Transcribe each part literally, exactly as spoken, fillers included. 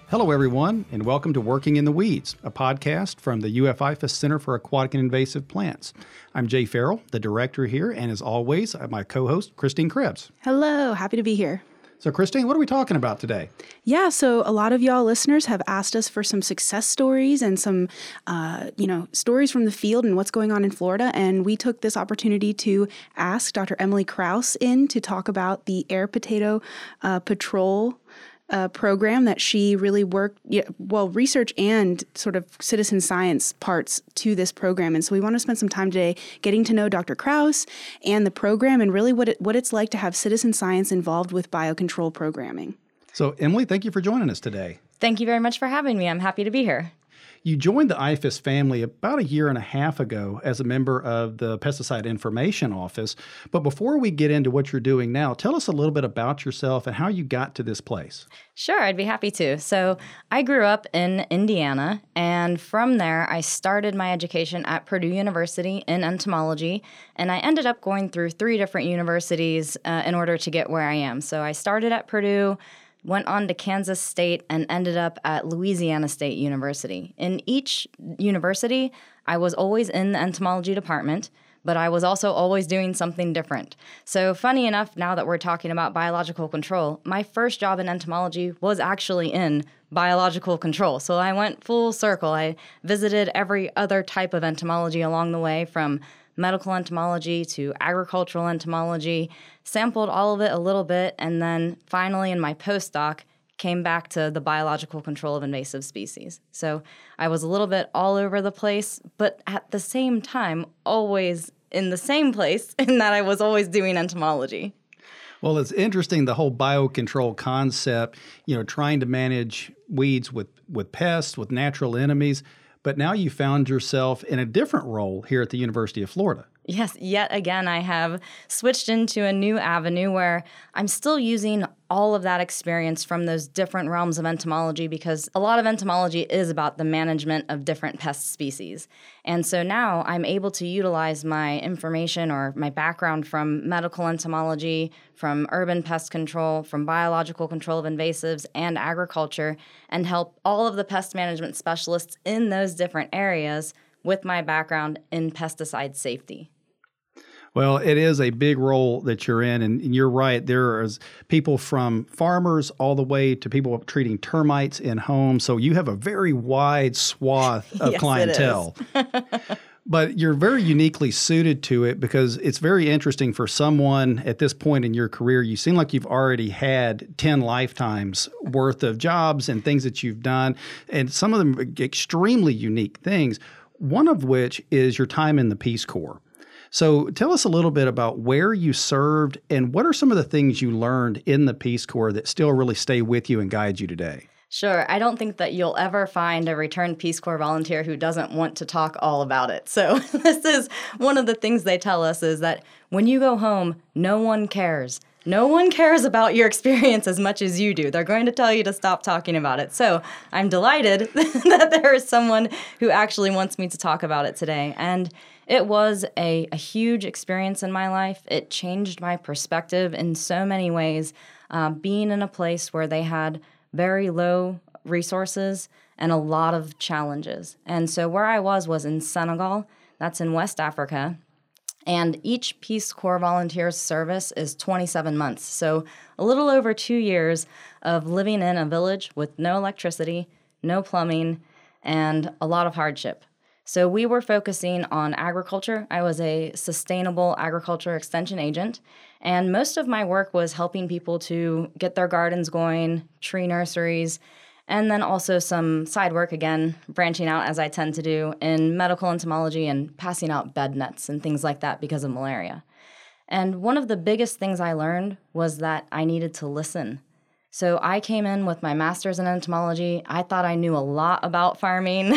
Hello, everyone, and welcome to Working in the Weeds, a podcast from the U F I F A S Center for Aquatic and Invasive Plants. I'm Jay Farrell, the director here, and as always, my co-host, Christine Krebs. Hello, happy to be here. So, Christine, what are we talking about today? Yeah, so a lot of y'all listeners have asked us for some success stories and some, uh, you know, stories from the field and what's going on in Florida. And we took this opportunity to ask Doctor Emily Kraus in to talk about the Air Potato uh, Patrol Uh, program that she really worked, yeah, well, research and sort of citizen science parts to this program. And so we want to spend some time today getting to know Doctor Kraus and the program and really what it, what it's like to have citizen science involved with biocontrol programming. So, Emily, thank you for joining us today. Thank you very much for having me. I'm happy to be here. You joined the I F A S family about a year and a half ago as a member of the Pesticide Information Office. But before we get into what you're doing now, tell us a little bit about yourself and how you got to this place. Sure, I'd be happy to. So I grew up in Indiana, and from there I started my education at Purdue University in entomology, and I ended up going through three different universities uh, in order to get where I am. So I started at Purdue, went on to Kansas State, and ended up at Louisiana State University. In each university, I was always in the entomology department, but I was also always doing something different. So funny enough, now that we're talking about biological control, my first job in entomology was actually in biological control. So I went full circle. I visited every other type of entomology along the way, from medical entomology to agricultural entomology, sampled all of it a little bit, and then finally in my postdoc came back to the biological control of invasive species. So I was a little bit all over the place, but at the same time, always in the same place in that I was always doing entomology. Well, it's interesting, the whole biocontrol concept, you know, trying to manage weeds with, with pests, with natural enemies. But now you found yourself in a different role here at the University of Florida. Yes, yet again, I have switched into a new avenue where I'm still using all of that experience from those different realms of entomology, because a lot of entomology is about the management of different pest species. And so now I'm able to utilize my information or my background from medical entomology, from urban pest control, from biological control of invasives, and agriculture, and help all of the pest management specialists in those different areas with my background in pesticide safety. Well, it is a big role that you're in, and you're right. There is people from farmers all the way to people treating termites in homes. So you have a very wide swath of yes, clientele. But you're very uniquely suited to it because it's very interesting for someone at this point in your career. You seem like you've already had ten lifetimes worth of jobs and things that you've done, and some of them are extremely unique things, one of which is your time in the Peace Corps. So tell us a little bit about where you served and what are some of the things you learned in the Peace Corps that still really stay with you and guide you today? Sure. I don't think that you'll ever find a returned Peace Corps volunteer who doesn't want to talk all about it. So this is one of the things they tell us, is that when you go home, no one cares. No one cares about your experience as much as you do. They're going to tell you to stop talking about it. So I'm delighted that there is someone who actually wants me to talk about it today. And it was a, a huge experience in my life. It changed my perspective in so many ways, uh, being in a place where they had very low resources and a lot of challenges. And so where I was was in Senegal. That's in West Africa. And each Peace Corps volunteer's service is twenty-seven months. So a little over two years of living in a village with no electricity, no plumbing, and a lot of hardship. So we were focusing on agriculture. I was a sustainable agriculture extension agent, and most of my work was helping people to get their gardens going, tree nurseries, and then also some side work, again, branching out as I tend to do in medical entomology and passing out bed nets and things like that because of malaria. And one of the biggest things I learned was that I needed to listen. So I came in with my master's in entomology. I thought I knew a lot about farming.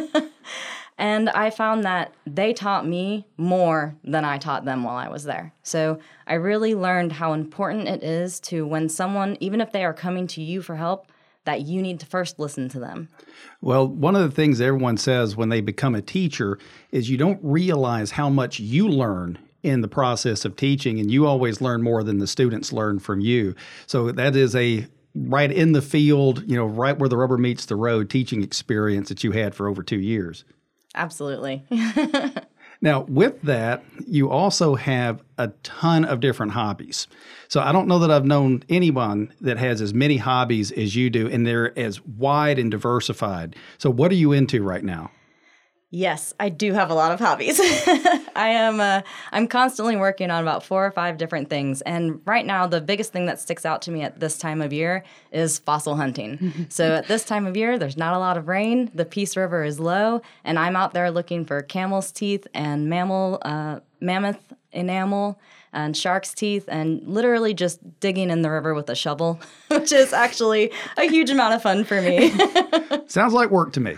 And I found that they taught me more than I taught them while I was there. So I really learned how important it is to, when someone, even if they are coming to you for help, that you need to first listen to them. Well, one of the things everyone says when they become a teacher is you don't realize how much you learn in the process of teaching, and you always learn more than the students learn from you. So that is a right in the field, you know, right where the rubber meets the road teaching experience that you had for over two years. Absolutely. Now, with that, you also have a ton of different hobbies. So I don't know that I've known anyone that has as many hobbies as you do, and they're as wide and diversified. So what are you into right now? Yes, I do have a lot of hobbies. I am uh, I'm constantly working on about four or five different things. And right now, the biggest thing that sticks out to me at this time of year is fossil hunting. So at this time of year, there's not a lot of rain. The Peace River is low, and I'm out there looking for camel's teeth and mammal, uh, mammoth enamel and shark's teeth, and literally just digging in the river with a shovel, which is actually a huge amount of fun for me. Sounds like work to me.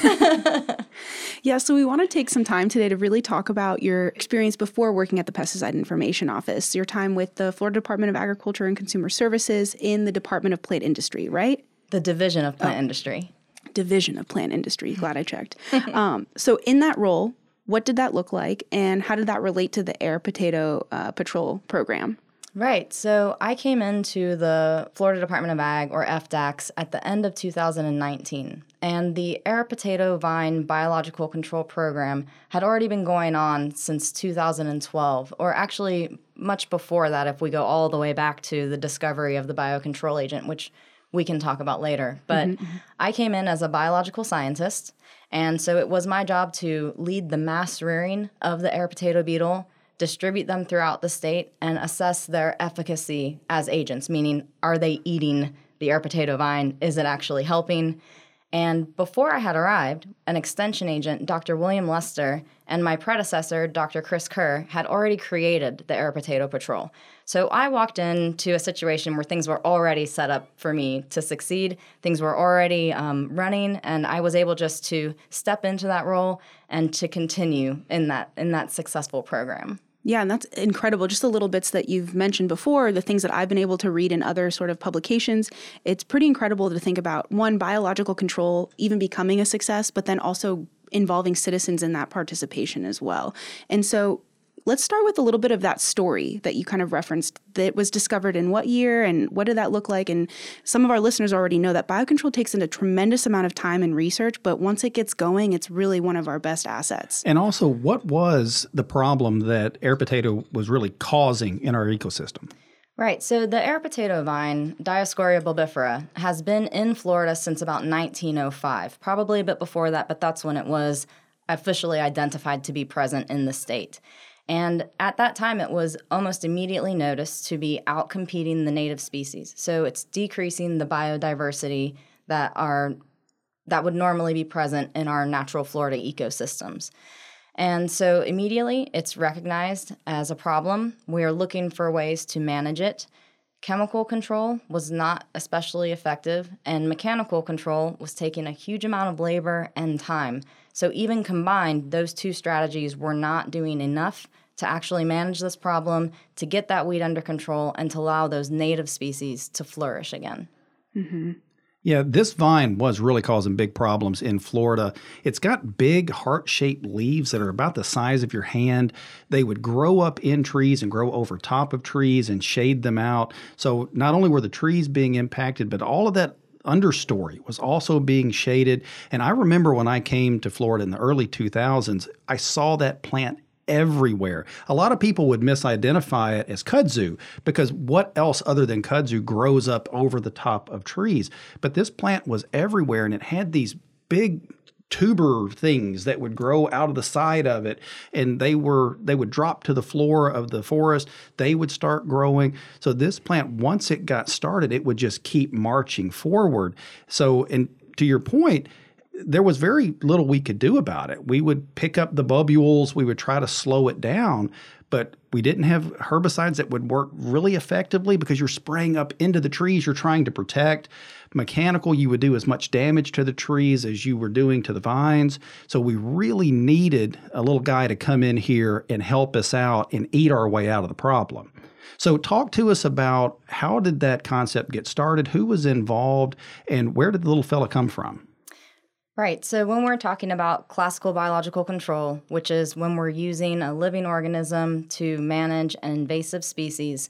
Yeah, so we want to take some time today to really talk about your experience before working at the Pesticide Information Office, your time with the Florida Department of Agriculture and Consumer Services in the Department of Plant Industry, right? The Division of Plant oh. Industry. Division of Plant Industry. Glad I checked. um, so in that role, what did that look like, and how did that relate to the Air Potato uh, Patrol program? Right. So I came into the Florida Department of Ag, or F D A C S, at the end of two thousand nineteen. And the Air Potato Vine Biological Control Program had already been going on since two thousand twelve, or actually much before that if we go all the way back to the discovery of the biocontrol agent, which we can talk about later. But mm-hmm. I came in as a biological scientist, and so it was my job to lead the mass rearing of the air potato beetle, distribute them throughout the state, and assess their efficacy as agents, meaning are they eating the air potato vine? Is it actually helping? And before I had arrived, an extension agent, Doctor William Lester, and my predecessor, Doctor Chris Kerr, had already created the Air Potato Patrol. So I walked into a situation where things were already set up for me to succeed. Things were already um, running, and I was able just to step into that role and to continue in that in that successful program. Yeah, and that's incredible. Just the little bits that you've mentioned before, the things that I've been able to read in other sort of publications, it's pretty incredible to think about, one, biological control even becoming a success, but then also involving citizens in that participation as well. And so let's start with a little bit of that story that you kind of referenced that was discovered in what year and what did that look like? And some of our listeners already know that biocontrol takes in a tremendous amount of time and research, but once it gets going, it's really one of our best assets. And also, what was the problem that air potato was really causing in our ecosystem? Right. So the air potato vine, Dioscorea bulbifera, has been in Florida since about nineteen oh five, probably a bit before that, but that's when it was officially identified to be present in the state. And at that time, it was almost immediately noticed to be outcompeting the native species. So it's decreasing the biodiversity that are that would normally be present in our natural Florida ecosystems. And so immediately, it's recognized as a problem. We are looking for ways to manage it. Chemical control was not especially effective, and mechanical control was taking a huge amount of labor and time. So even combined, those two strategies were not doing enough to actually manage this problem, to get that weed under control, and to allow those native species to flourish again. Mm-hmm. Yeah, this vine was really causing big problems in Florida. It's got big heart-shaped leaves that are about the size of your hand. They would grow up in trees and grow over top of trees and shade them out. So not only were the trees being impacted, but all of that understory was also being shaded. And I remember when I came to Florida in the early two thousands, I saw that plant everywhere. A lot of people would misidentify it as kudzu because what else other than kudzu grows up over the top of trees? But this plant was everywhere, and it had these big tuber things that would grow out of the side of it, and they were they would drop to the floor of the forest. They would start growing. So this plant, once it got started, it would just keep marching forward. So, and to your point, there was very little we could do about it. We would pick up the bulbules, we would try to slow it down, but we didn't have herbicides that would work really effectively because you're spraying up into the trees you're trying to protect. Mechanical, you would do as much damage to the trees as you were doing to the vines. So we really needed a little guy to come in here and help us out and eat our way out of the problem. So talk to us about how did that concept get started, who was involved, and where did the little fella come from? Right. So when we're talking about classical biological control, which is when we're using a living organism to manage an invasive species,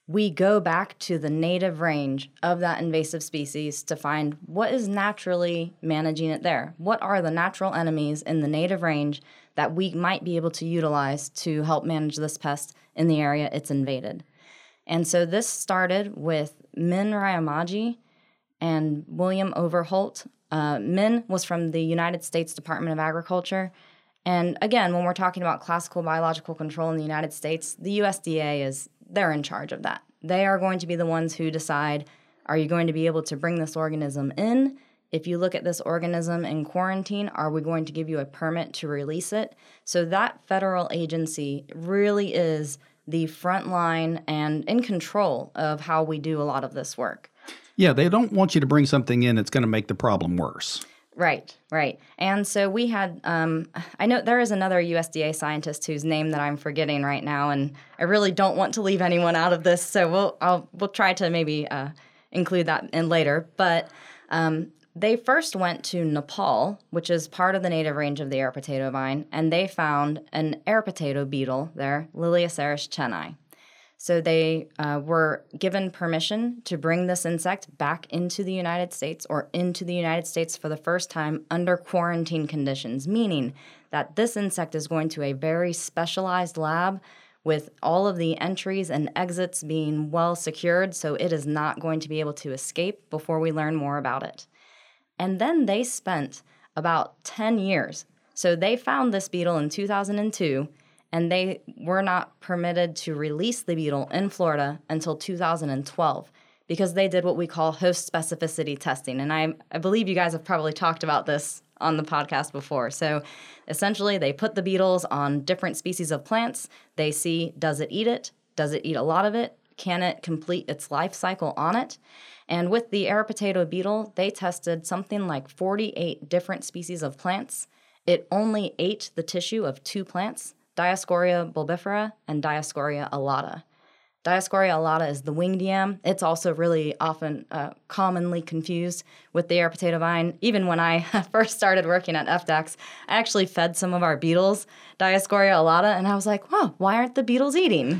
we go back to the native range of that invasive species to find what is naturally managing it there. What are the natural enemies in the native range that we might be able to utilize to help manage this pest in the area it's invaded? And so this started with Min Ryamaji and William Overholt. Uh, Min was from the United States Department of Agriculture. And again, when we're talking about classical biological control in the United States, the U S D A is, they're in charge of that. They are going to be the ones who decide, are you going to be able to bring this organism in? If you look at this organism in quarantine, are we going to give you a permit to release it? So that federal agency really is the front line and in control of how we do a lot of this work. Yeah, they don't want you to bring something in that's going to make the problem worse. Right, right. And so we had, um, I know there is another U S D A scientist whose name that I'm forgetting right now, and I really don't want to leave anyone out of this, so we'll I'll, we'll try to maybe uh, include that in later. But um, they first went to Nepal, which is part of the native range of the air potato vine, and they found an air potato beetle there, Lilioceras chennai. So they uh, were given permission to bring this insect back into the United States or into the United States for the first time under quarantine conditions, meaning that this insect is going to a very specialized lab with all of the entries and exits being well secured, so it is not going to be able to escape before we learn more about it. And then they spent about ten years. So they found this beetle in two thousand two, and they were not permitted to release the beetle in Florida until two thousand twelve because they did what we call host specificity testing. And I, I believe you guys have probably talked about this on the podcast before. So essentially, they put the beetles on different species of plants. They see, does it eat it? Does it eat a lot of it? Can it complete its life cycle on it? And with the air potato beetle, they tested something like forty-eight different species of plants. It only ate the tissue of two plants, Dioscorea bulbifera and Dioscorea alata. Dioscorea alata is the winged yam. It's also really often uh, commonly confused with the air potato vine. Even when I first started working at F D A C S, I actually fed some of our beetles Dioscorea alata, and I was like, "Wow, why aren't the beetles eating?"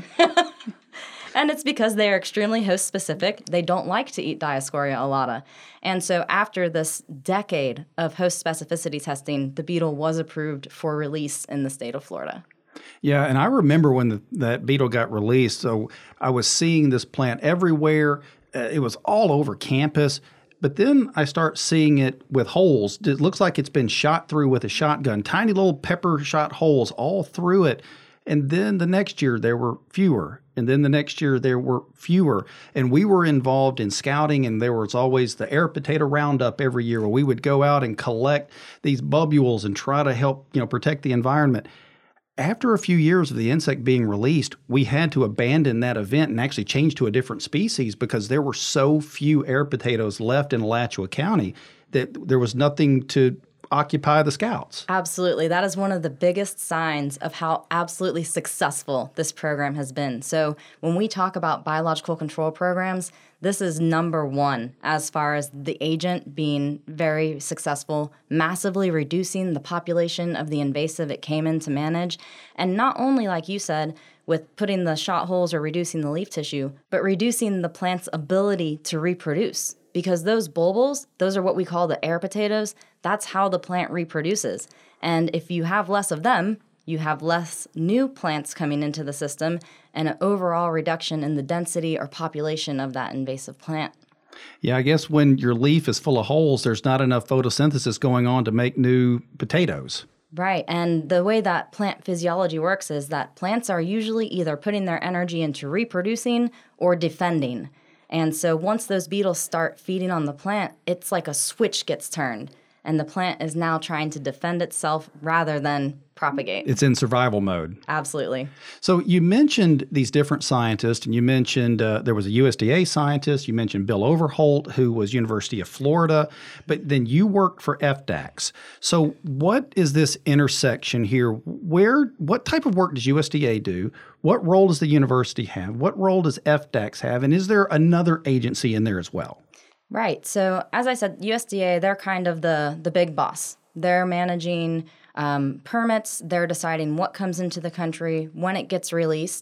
And it's because they are extremely host-specific. They don't like to eat Dioscorea alata. And so after this decade of host specificity testing, the beetle was approved for release in the state of Florida. Yeah, and I remember when the, that beetle got released, so I was seeing this plant everywhere. Uh, it was all over campus. But then I start seeing it with holes. It looks like it's been shot through with a shotgun, tiny little pepper shot holes all through it. And then the next year there were fewer. And then the next year there were fewer. And we were involved in scouting, and there was always the air potato roundup every year where we would go out and collect these bubules and try to help, you know, protect the environment. After a few years of the insect being released, we had to abandon that event and actually change to a different species because there were so few air potatoes left in Alachua County that there was nothing to occupy the scouts. Absolutely. That is one of the biggest signs of how absolutely successful this program has been. So when we talk about biological control programs, this is number one as far as the agent being very successful, massively reducing the population of the invasive it came in to manage. And not only, like you said, with putting the shot holes or reducing the leaf tissue, but reducing the plant's ability to reproduce. Because those bulbils, those are what we call the air potatoes. That's how the plant reproduces. And if you have less of them, you have less new plants coming into the system and an overall reduction in the density or population of that invasive plant. Yeah, I guess when your leaf is full of holes, there's not enough photosynthesis going on to make new potatoes. Right, and the way that plant physiology works is that plants are usually either putting their energy into reproducing or defending. And so once those beetles start feeding on the plant, it's like a switch gets turned, and the plant is now trying to defend itself rather than propagate. It's in survival mode. Absolutely. So you mentioned these different scientists, and you mentioned uh, there was a U S D A scientist. You mentioned Bill Overholt, who was University of Florida, but then you worked for F D A C S. So what is this intersection here? Where, what type of work does U S D A do? What role does the university have? What role does F D A C S have? And is there another agency in there as well? Right. So as I said, U S D A, they're kind of the, the big boss. They're managing um, permits. They're deciding what comes into the country, when it gets released.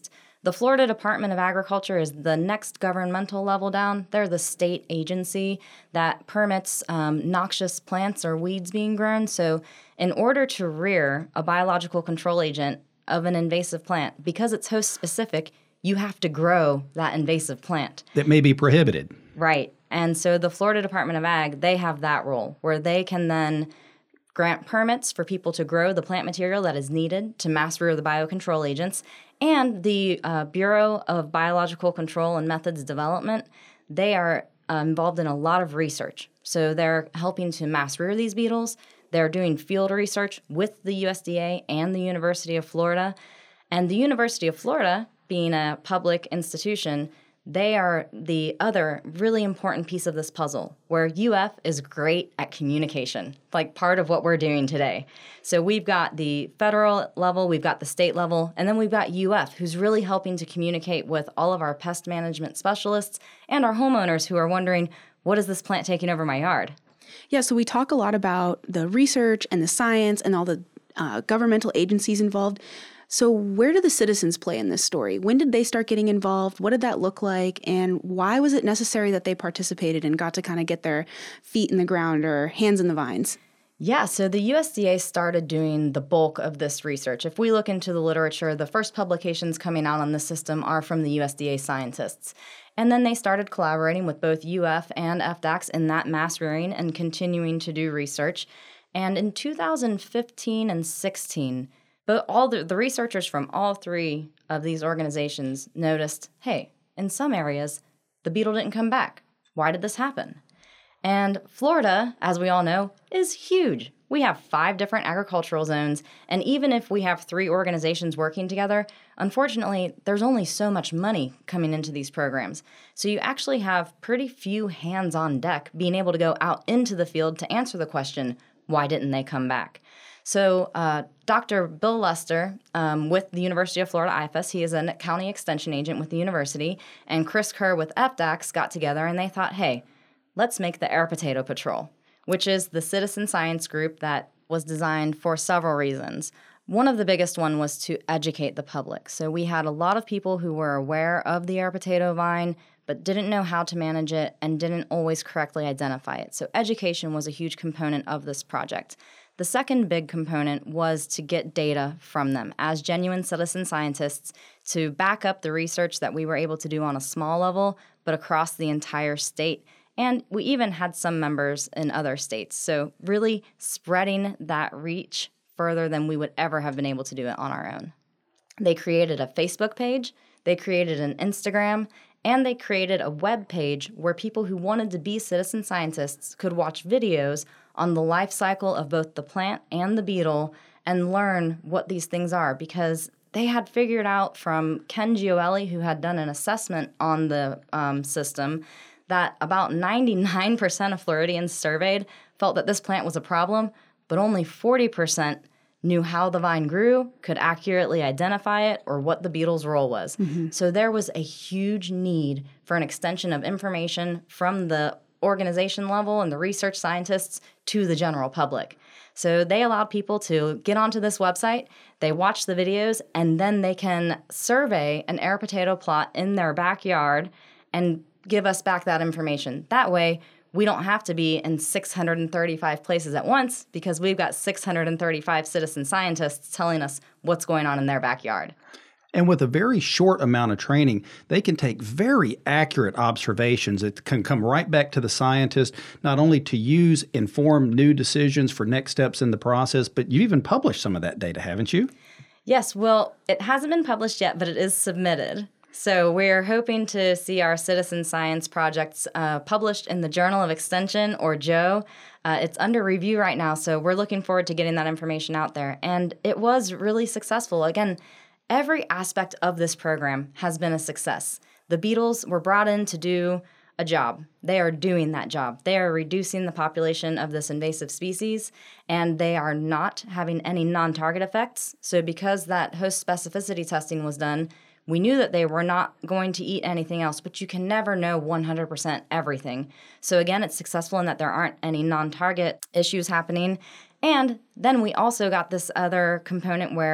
The Florida Department of Agriculture is the next governmental level down. They're the state agency that permits um, noxious plants or weeds being grown. So in order to rear a biological control agent of an invasive plant, because it's host specific, you have to grow that invasive plant. That may be prohibited. Right. And so the Florida Department of Ag, they have that role where they can then grant permits for people to grow the plant material that is needed to mass rear the biocontrol agents. And the uh, Bureau of Biological Control and Methods Development, they are uh, involved in a lot of research. So they're helping to mass rear these beetles. They're doing field research with the U S D A and the University of Florida. And the University of Florida, being a public institution, they are the other really important piece of this puzzle, where U F is great at communication, like part of what we're doing today. So we've got the federal level, we've got the state level, and then we've got U F, who's really helping to communicate with all of our pest management specialists and our homeowners who are wondering, what is this plant taking over my yard? Yeah, so we talk a lot about the research and the science and all the uh, governmental agencies involved. So where do the citizens play in this story? When did they start getting involved? What did that look like? And why was it necessary that they participated and got to kind of get their feet in the ground or hands in the vines? Yeah, so the U S D A started doing the bulk of this research. If we look into the literature, the first publications coming out on the system are from the U S D A scientists. And then they started collaborating with both U F and F D A C S in that mass rearing and continuing to do research. And in two thousand fifteen and sixteen, but all the, the researchers from all three of these organizations noticed, hey, in some areas, the beetle didn't come back. Why did this happen? And Florida, as we all know, is huge. We have five different agricultural zones, and even if we have three organizations working together, unfortunately, there's only so much money coming into these programs. So you actually have pretty few hands on deck being able to go out into the field to answer the question, why didn't they come back? So uh, Doctor Bill Lester um, with the University of Florida I F A S, he is a county extension agent with the university, and Chris Kerr with F D A C S got together and they thought, hey, let's make the Air Potato Patrol, which is the citizen science group that was designed for several reasons. One of the biggest one was to educate the public. So we had a lot of people who were aware of the air potato vine, but didn't know how to manage it and didn't always correctly identify it. So education was a huge component of this project. The second big component was to get data from them as genuine citizen scientists to back up the research that we were able to do on a small level, but across the entire state. And we even had some members in other states. So really spreading that reach further than we would ever have been able to do it on our own. They created a Facebook page, they created an Instagram, and they created a web page where people who wanted to be citizen scientists could watch videos on the life cycle of both the plant and the beetle and learn what these things are, because they had figured out from Ken Gioeli, who had done an assessment on the um, system, that about ninety-nine percent of Floridians surveyed felt that this plant was a problem, but only forty percent knew how the vine grew, could accurately identify it, or what the beetle's role was. Mm-hmm. So there was a huge need for an extension of information from the organization level and the research scientists to the general public. So they allowed people to get onto this website, they watch the videos, and then they can survey an air potato plot in their backyard and give us back that information. That way, we don't have to be in six hundred thirty-five places at once because we've got six hundred thirty-five citizen scientists telling us what's going on in their backyard. And with a very short amount of training, they can take very accurate observations that can come right back to the scientist, not only to use, inform new decisions for next steps in the process, but you even published some of that data, haven't you? Yes, well, it hasn't been published yet, but it is submitted. So we're hoping to see our citizen science projects uh, published in the Journal of Extension, or J O. Uh, it's under review right now, so we're looking forward to getting that information out there. And it was really successful. Again, every aspect of this program has been a success. The beetles were brought in to do a job. They are doing that job. They are reducing the population of this invasive species, and they are not having any non-target effects. So because that host specificity testing was done, we knew that they were not going to eat anything else, but you can never know one hundred percent everything. So again, it's successful in that there aren't any non-target issues happening. And then we also got this other component where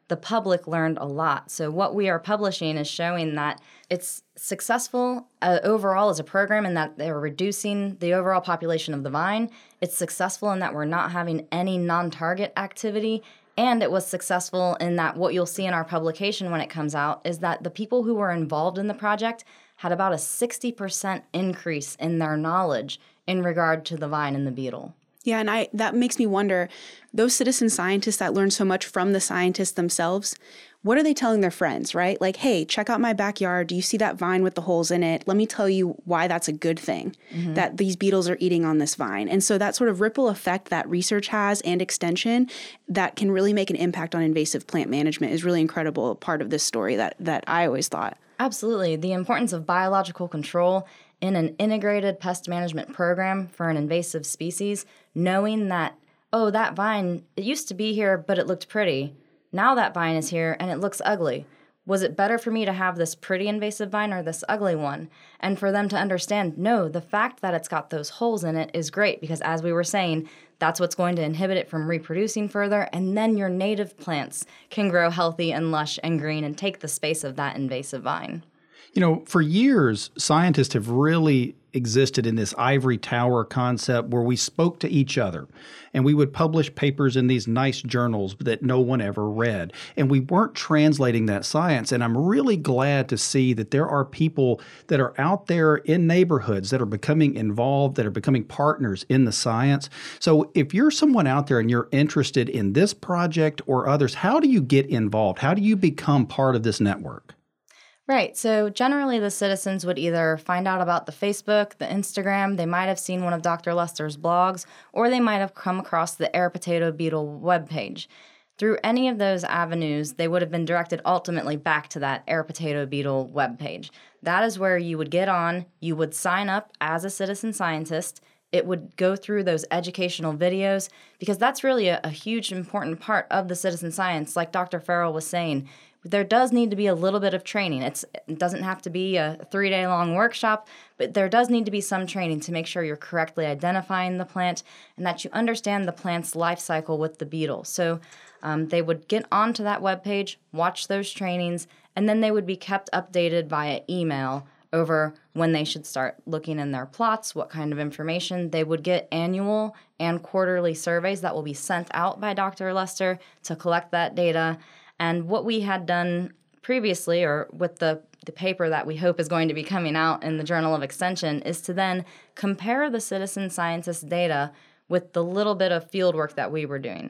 the public learned a lot. So what we are publishing is showing that it's successful uh, overall as a program in that they're reducing the overall population of the vine. It's successful in that we're not having any non-target activity. And it was successful in that what you'll see in our publication when it comes out is that the people who were involved in the project had about a sixty percent increase in their knowledge in regard to the vine and the beetle. Yeah, and I that makes me wonder, those citizen scientists that learn so much from the scientists themselves, what are they telling their friends, right? Like, hey, check out my backyard. Do you see that vine with the holes in it? Let me tell you why that's a good thing, mm-hmm. that these beetles are eating on this vine. And so that sort of ripple effect that research has and extension that can really make an impact on invasive plant management is really incredible part of this story that that I always thought. Absolutely. The importance of biological control in an integrated pest management program for an invasive species, knowing that, oh, that vine, it used to be here, but it looked pretty. Now that vine is here and it looks ugly. Was it better for me to have this pretty invasive vine or this ugly one? And for them to understand, no, the fact that it's got those holes in it is great because, as we were saying, that's what's going to inhibit it from reproducing further, and then your native plants can grow healthy and lush and green and take the space of that invasive vine. You know, for years, scientists have really existed in this ivory tower concept where we spoke to each other and we would publish papers in these nice journals that no one ever read. And we weren't translating that science. And I'm really glad to see that there are people that are out there in neighborhoods that are becoming involved, that are becoming partners in the science. So if you're someone out there and you're interested in this project or others, how do you get involved? How do you become part of this network? Right. So generally the citizens would either find out about the Facebook, the Instagram, they might have seen one of Doctor Lester's blogs, or they might have come across the air potato beetle webpage. Through any of those avenues, they would have been directed ultimately back to that air potato beetle webpage. That is where you would get on, you would sign up as a citizen scientist. It would go through those educational videos because that's really a, a huge important part of the citizen science. Like Doctor Farrell was saying, there does need to be a little bit of training. It's, it doesn't have to be a three-day-long workshop, but there does need to be some training to make sure you're correctly identifying the plant and that you understand the plant's life cycle with the beetle. So um, they would get onto that webpage, watch those trainings, and then they would be kept updated via email over when they should start looking in their plots, what kind of information. They would get annual and quarterly surveys that will be sent out by Doctor Lester to collect that data. And what we had done previously, or with the, the paper that we hope is going to be coming out in the Journal of Extension, is to then compare the citizen scientist data with the little bit of field work that we were doing.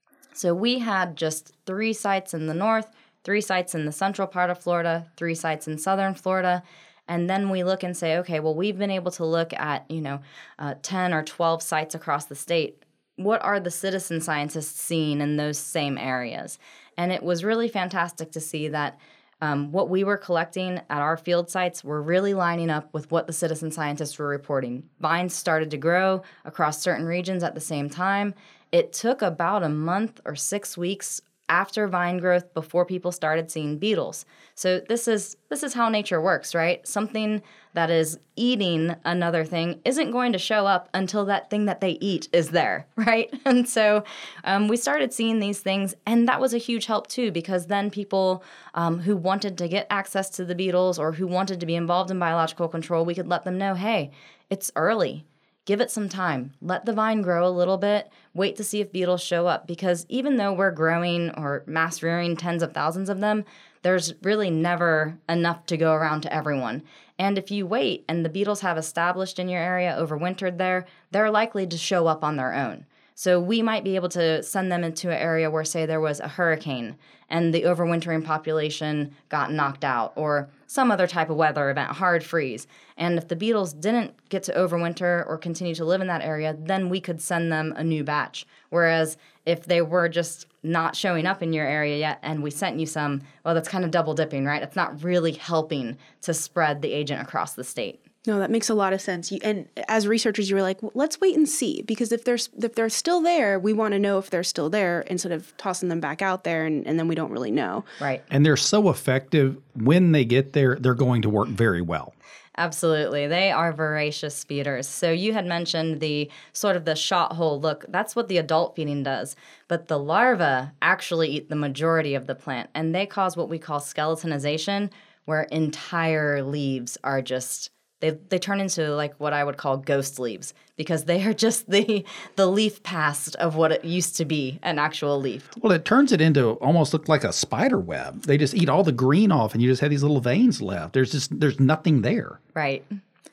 So we had just three sites in the north, three sites in the central part of Florida, three sites in southern Florida, and then we look and say, okay, well, we've been able to look at, you know, uh, ten or twelve sites across the state. What are the citizen scientists seeing in those same areas? And it was really fantastic to see that um, what we were collecting at our field sites were really lining up with what the citizen scientists were reporting. Vines started to grow across certain regions at the same time. It took about a month or six weeks after vine growth before people started seeing beetles. So this is this is how nature works, right? Something that is eating another thing isn't going to show up until that thing that they eat is there, right? And so um, we started seeing these things, and that was a huge help too, because then people um, who wanted to get access to the beetles or who wanted to be involved in biological control, we could let them know, hey, it's early. Give it some time. Let the vine grow a little bit. Wait to see if beetles show up, because even though we're growing or mass rearing tens of thousands of them, there's really never enough to go around to everyone. And if you wait and the beetles have established in your area, overwintered there, they're likely to show up on their own. So we might be able to send them into an area where, say, there was a hurricane and the overwintering population got knocked out, or some other type of weather event, hard freeze. And if the beetles didn't get to overwinter or continue to live in that area, then we could send them a new batch. Whereas if they were just not showing up in your area yet and we sent you some, well, that's kind of double dipping, right? It's not really helping to spread the agent across the state. No, that makes a lot of sense. You, and as researchers, you were like, well, let's wait and see, because if they're, if they're still there, we want to know if they're still there instead of tossing them back out there, and, and then we don't really know. Right. And they're so effective. When they get there, they're going to work very well. Absolutely. They are voracious feeders. So you had mentioned the sort of the shot hole look. That's what the adult feeding does. But the larvae actually eat the majority of the plant, and they cause what we call skeletonization, where entire leaves are just They they turn into like what I would call ghost leaves, because they are just the the leaf past of what it used to be, an actual leaf. Well, it turns it into almost look like a spider web. They just eat all the green off, and you just have these little veins left. There's just there's nothing there. Right.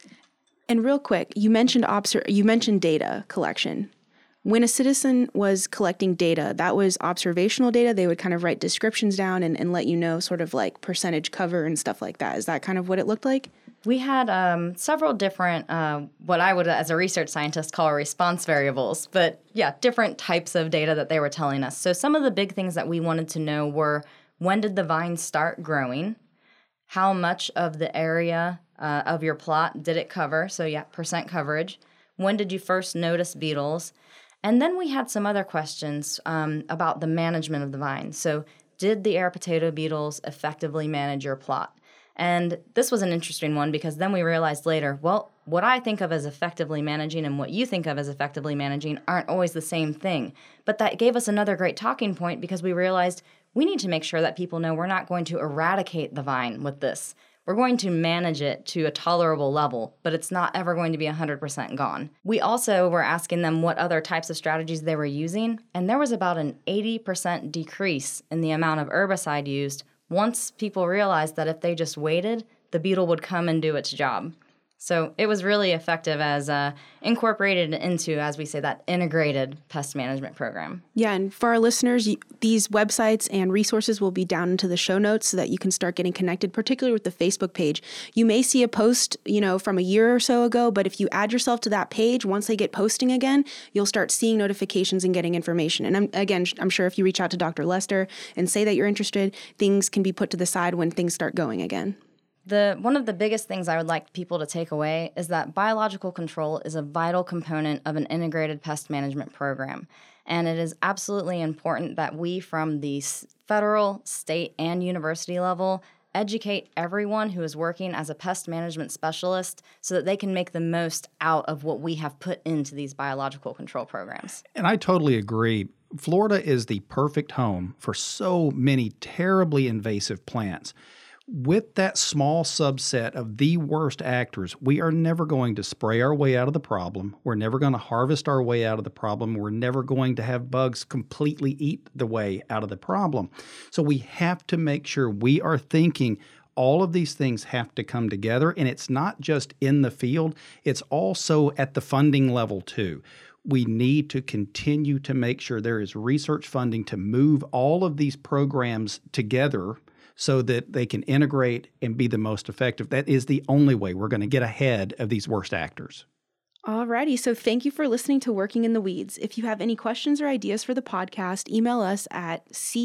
And real quick, you mentioned obser- you mentioned data collection. When a citizen was collecting data, that was observational data. They would kind of write descriptions down and, and let you know sort of like percentage cover and stuff like that. Is that kind of what it looked like? We had um, several different, uh, what I would, as a research scientist, call response variables. But yeah, different types of data that they were telling us. So some of the big things that we wanted to know were, when did the vine start growing? How much of the area uh, of your plot did it cover? So yeah, percent coverage. When did you first notice beetles? And then we had some other questions um, about the management of the vine. So did the air potato beetles effectively manage your plot? And this was an interesting one, because then we realized later, well, what I think of as effectively managing and what you think of as effectively managing aren't always the same thing. But that gave us another great talking point, because we realized we need to make sure that people know we're not going to eradicate the vine with this. We're going to manage it to a tolerable level, but it's not ever going to be one hundred percent gone. We also were asking them what other types of strategies they were using, and there was about an eighty percent decrease in the amount of herbicide used once people realized that if they just waited, the beetle would come and do its job. So it was really effective as uh, incorporated into, as we say, that integrated pest management program. Yeah, and for our listeners, you, these websites and resources will be down into the show notes so that you can start getting connected, particularly with the Facebook page. You may see a post, you know, from a year or so ago, but if you add yourself to that page, once they get posting again, you'll start seeing notifications and getting information. And I'm, again, I'm sure if you reach out to Doctor Lester and say that you're interested, things can be put to the side when things start going again. The one of the biggest things I would like people to take away is that biological control is a vital component of an integrated pest management program. And it is absolutely important that we, from the federal, state, and university level, educate everyone who is working as a pest management specialist so that they can make the most out of what we have put into these biological control programs. And I totally agree. Florida is the perfect home for so many terribly invasive plants. With that small subset of the worst actors, we are never going to spray our way out of the problem. We're never going to harvest our way out of the problem. We're never going to have bugs completely eat the way out of the problem. So we have to make sure we are thinking all of these things have to come together, and it's not just in the field, it's also at the funding level too. We need to continue to make sure there is research funding to move all of these programs together so that they can integrate and be the most effective. That is the only way we're going to get ahead of these worst actors. Alrighty, so thank you for listening to Working in the Weeds. If you have any questions or ideas for the podcast, email us at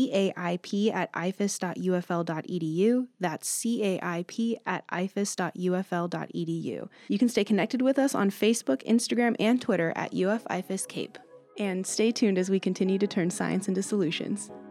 caip at ifas dot u f l dot e d u. That's caip at ifas dot u f l dot e d u. You can stay connected with us on Facebook, Instagram, and Twitter at U F I F A S Cape. And stay tuned as we continue to turn science into solutions.